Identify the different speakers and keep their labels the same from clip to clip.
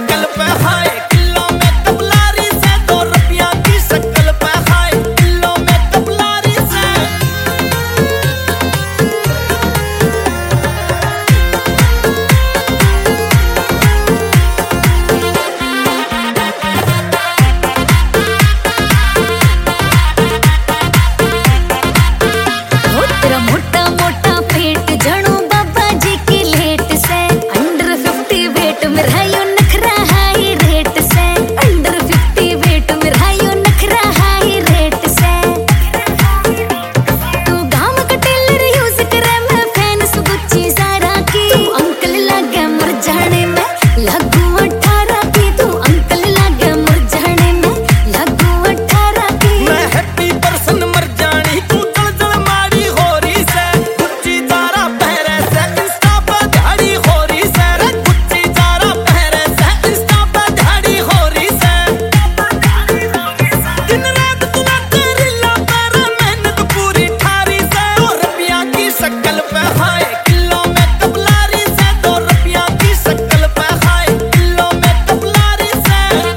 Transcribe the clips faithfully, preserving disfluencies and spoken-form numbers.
Speaker 1: शक्ल पे हाय, किलो में कबलारी से दो रुपया की शक्ल पे हाय, किलो में कबलारी से।
Speaker 2: मोटा मोटा पेट जणो बाबा जी की लेट से, अंडर फिफ्टी वेट में रहायो नखरा हाई रेट से, अंडर फिफ्टी वेट में रहायो नखरा हाई रेट से। तू गाम का टेलर यूज करे, मैं फैन सुगुच्ची सारा की। तू अंकल लागे मर जाने में लागू अठारह की, तू अंकल लागे मर जाने में लागू अठारह की।
Speaker 1: मैं हैप्पी पर्सन मर जानी, तू जल जल मारी हो रही से, गुच्ची जारा पहरे से इंस्टा पे झाड़ी हो रही से, गुच्ची जारा पहरे से इंस्टा पे झाड़ी हो रही से। दिन रात तू ना तेरी ला पर मेहनत पूरी ठारी से, दो रुपया की शक्ल पे हाय, किलो में कबलारी से, दो रुपया की शक्ल पे हाय, किलो में कबलारी से।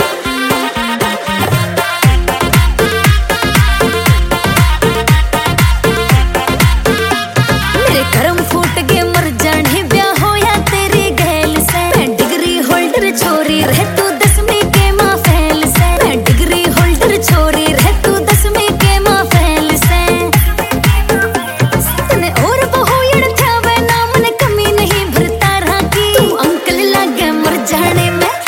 Speaker 2: मेरे कर्म फूट गए मर जाने ब्याह होया तेरी गैल से। मैं डिग्री होल्डर छोरी रह तू दसवीं के माँ फैल से, मैं डिग्री होल्डर छोरी रह तू दसवीं के माँ फैल से। तने और बहुयड़ था वह नाम ने कमी नहीं भरता रहा की। तू अंकल लागे मर जाने में